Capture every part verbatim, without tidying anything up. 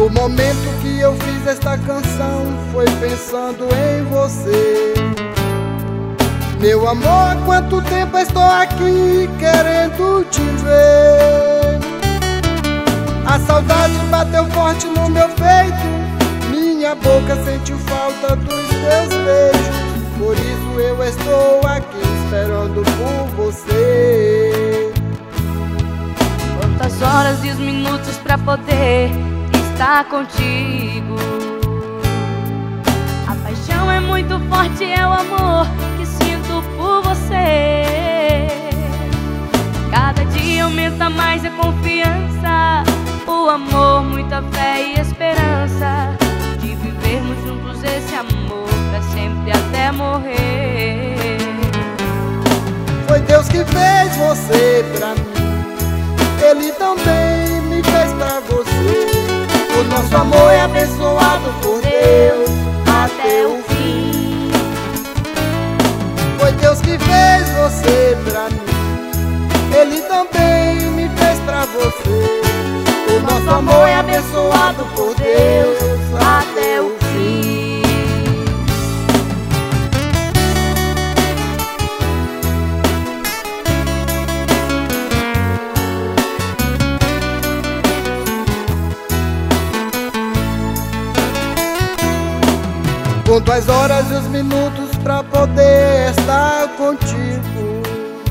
No momento que eu fiz esta canção, foi pensando em você. Meu amor, há quanto tempo estou aqui querendo te ver. A saudade bateu forte no meu peito, minha boca sentiu falta dos teus beijos. Por isso eu estou aqui esperando por você. Quantas horas e os minutos pra poder estar contigo. A paixão é muito forte, é o amor que sinto por você. Cada dia aumenta mais a confiança, o amor, muita fé e esperança de vivermos juntos esse amor pra sempre até morrer. Foi Deus que fez você pra mim, Ele também me fez pra você. O nosso amor é abençoado por Deus até o fim. Foi Deus que fez você pra mim, Ele também me fez pra você. O nosso amor é abençoado por Deus até o fim. Conto as horas e os minutos pra poder estar contigo.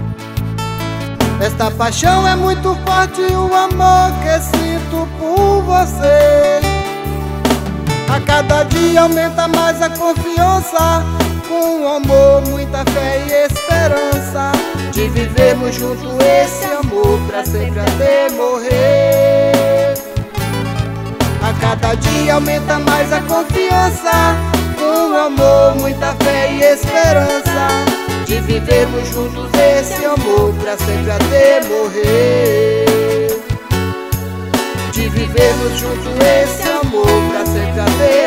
Esta paixão é muito forte, o amor que sinto por você. A cada dia aumenta mais a confiança, com amor, muita fé e esperança de vivermos junto esse amor pra sempre até morrer. A cada dia aumenta mais a confiança, com amor, muita fé e esperança de vivermos juntos esse amor pra sempre até morrer. De vivermos juntos esse amor pra sempre até